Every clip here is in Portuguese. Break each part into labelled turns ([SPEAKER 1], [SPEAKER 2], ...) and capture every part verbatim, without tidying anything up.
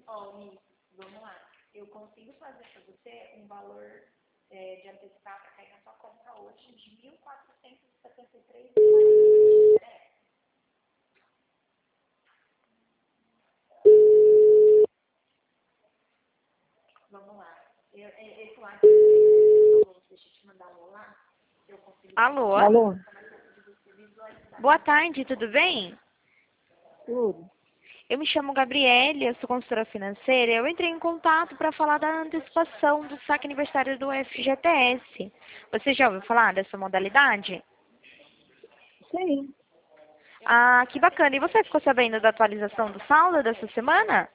[SPEAKER 1] Ó, Miss, vamos lá. Eu consigo fazer para você um valor é, de antecipar para cair na sua conta hoje de mil quatrocentos e setenta e três reais. É. Vamos lá. Eu, é, esse lá que você falou, deixa eu te mandar um olá. Eu consigo.
[SPEAKER 2] Alô?
[SPEAKER 3] Alô?
[SPEAKER 2] Boa tarde, tudo bem?
[SPEAKER 3] Tudo.
[SPEAKER 2] Eu me chamo Gabriele, eu sou consultora financeira. Eu entrei em contato para falar da antecipação do saque aniversário do F G T S. Você já ouviu falar dessa modalidade?
[SPEAKER 3] Sim.
[SPEAKER 2] Ah, que bacana. E você ficou sabendo da atualização do saldo dessa semana?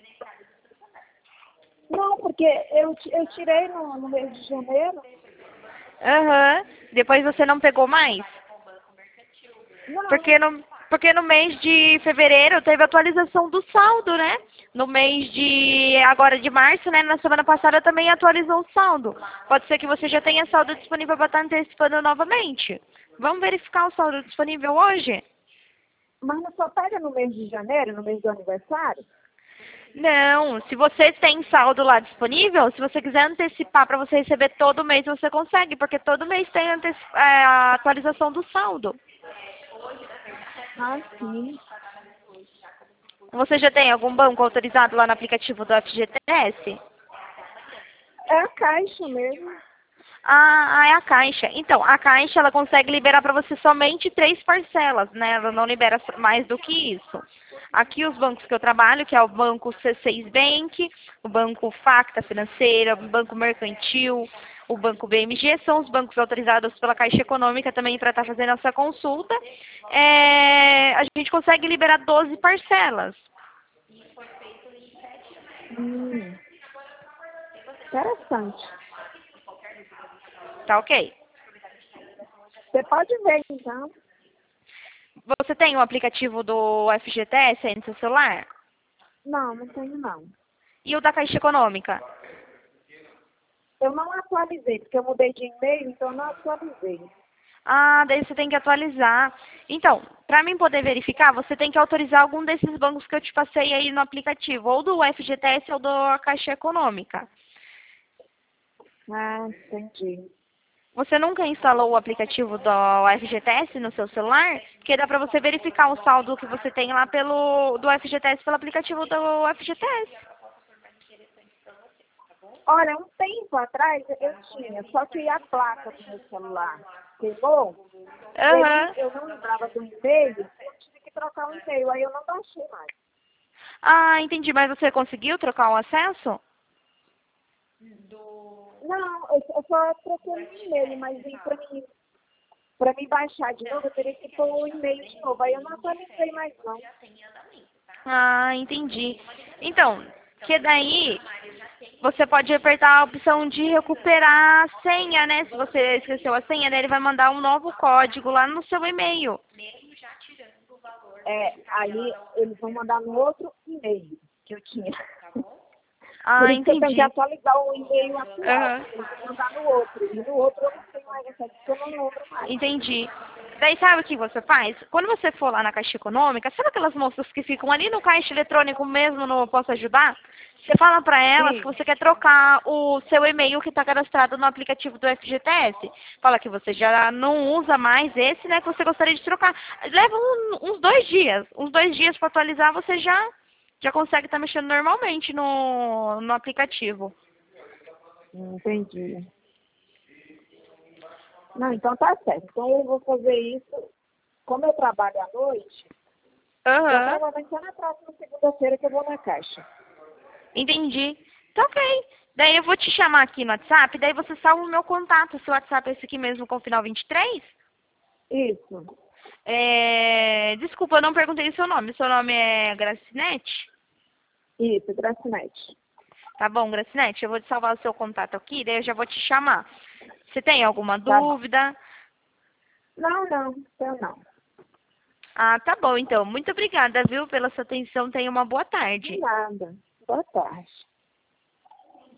[SPEAKER 3] Não, porque eu, ti- eu tirei no, no mês de janeiro.
[SPEAKER 2] Aham. Depois você não pegou mais?
[SPEAKER 3] Não.
[SPEAKER 2] Porque no, porque no mês de fevereiro teve atualização do saldo, né? No mês de agora de março, né? Na semana passada também atualizou o saldo. Pode ser que você já tenha saldo disponível para estar antecipando novamente. Vamos verificar o saldo disponível hoje?
[SPEAKER 3] Mas não só pega no mês de janeiro, no mês do aniversário?
[SPEAKER 2] Não, se você tem saldo lá disponível, se você quiser antecipar para você receber todo mês, você consegue, porque todo mês tem anteci- é, a atualização do saldo.
[SPEAKER 3] Ah, sim.
[SPEAKER 2] Você já tem algum banco autorizado lá no aplicativo do F G T S?
[SPEAKER 3] É a caixa mesmo.
[SPEAKER 2] Ah, ah, é a Caixa. Então, a Caixa ela consegue liberar para você somente três parcelas, né? Ela não libera mais do que isso. Aqui os bancos que eu trabalho, que é o Banco C seis Bank, o Banco Facta Financeira, o Banco Mercantil, o Banco B M G, são os bancos autorizados pela Caixa Econômica também para estar fazendo essa consulta. É, a gente consegue liberar doze parcelas.
[SPEAKER 3] Hum, interessante.
[SPEAKER 2] Tá ok?
[SPEAKER 3] Você pode ver, então.
[SPEAKER 2] Você tem o aplicativo do F G T S aí no seu celular?
[SPEAKER 3] Não, não tenho não.
[SPEAKER 2] E o da Caixa Econômica?
[SPEAKER 3] Eu não atualizei, porque eu mudei de e-mail, então eu não atualizei.
[SPEAKER 2] Ah, daí você tem que atualizar. Então, para mim poder verificar, você tem que autorizar algum desses bancos que eu te passei aí no aplicativo, ou do F G T S ou da Caixa Econômica.
[SPEAKER 3] Ah, entendi.
[SPEAKER 2] Você nunca instalou o aplicativo do F G T S no seu celular? Porque dá para você verificar o saldo que você tem lá pelo do F G T S pelo aplicativo do F G T S.
[SPEAKER 3] Olha, um tempo atrás eu tinha, só que a placa do meu celular queimou, e aí
[SPEAKER 2] Aham.
[SPEAKER 3] eu não lembrava do e-mail, eu tive que trocar o e-mail, aí eu não baixei mais.
[SPEAKER 2] Ah, entendi. Mas você conseguiu trocar o acesso?
[SPEAKER 3] Não, eu, eu só troquei o e-mail, mas para mim, para mim baixar de novo, eu teria que pôr o e-mail de novo, aí eu não atualizei mais não.
[SPEAKER 2] Ah, entendi. Então, que daí você pode apertar a opção de recuperar a senha, né? Se você esqueceu a senha, daí ele vai mandar um novo código lá no seu e-mail.
[SPEAKER 3] É, aí eles vão mandar no outro e-mail que eu tinha. Por
[SPEAKER 2] Ah,
[SPEAKER 3] isso que eu tenho que
[SPEAKER 2] entendi.
[SPEAKER 3] atualizar o e-mail atual.
[SPEAKER 2] Aham.
[SPEAKER 3] Eles vão mandar no outro. E no outro eu não tenho mais essa, porque eu não lembro mais.
[SPEAKER 2] Entendi. Daí sabe o que você faz? Quando você for lá na Caixa Econômica, sabe aquelas moças que ficam ali no caixa eletrônico mesmo no Posso Ajudar? Você fala pra elas que
[SPEAKER 3] Sim.
[SPEAKER 2] você quer trocar o seu e-mail que está cadastrado no aplicativo do F G T S. Fala que você já não usa mais esse, né? Que você gostaria de trocar. Leva um- uns dois dias. Uns dois dias para atualizar, você já, já consegue estar mexendo normalmente no, no aplicativo.
[SPEAKER 3] Entendi. Não, então tá certo. Então eu vou fazer isso. Como eu trabalho à noite, então
[SPEAKER 2] Aham.
[SPEAKER 3] provavelmente só na próxima segunda-feira que eu vou na caixa.
[SPEAKER 2] Entendi. Tá ok. Daí eu vou te chamar aqui no WhatsApp, daí você salva o meu contato. Seu WhatsApp é esse aqui mesmo com o final vinte e três?
[SPEAKER 3] Isso.
[SPEAKER 2] É... Desculpa, eu não perguntei o seu nome. Seu nome é Gracinete?
[SPEAKER 3] Isso, Gracinete.
[SPEAKER 2] Tá bom, Gracinete, eu vou te salvar o seu contato aqui, daí eu já vou te chamar. Você tem alguma
[SPEAKER 3] Tá bom.
[SPEAKER 2] dúvida?
[SPEAKER 3] Não, não, então não.
[SPEAKER 2] Ah, tá bom, então. Muito obrigada, viu, pela sua atenção. Tenha uma boa
[SPEAKER 3] De
[SPEAKER 2] tarde.
[SPEAKER 3] nada. Boa tarde.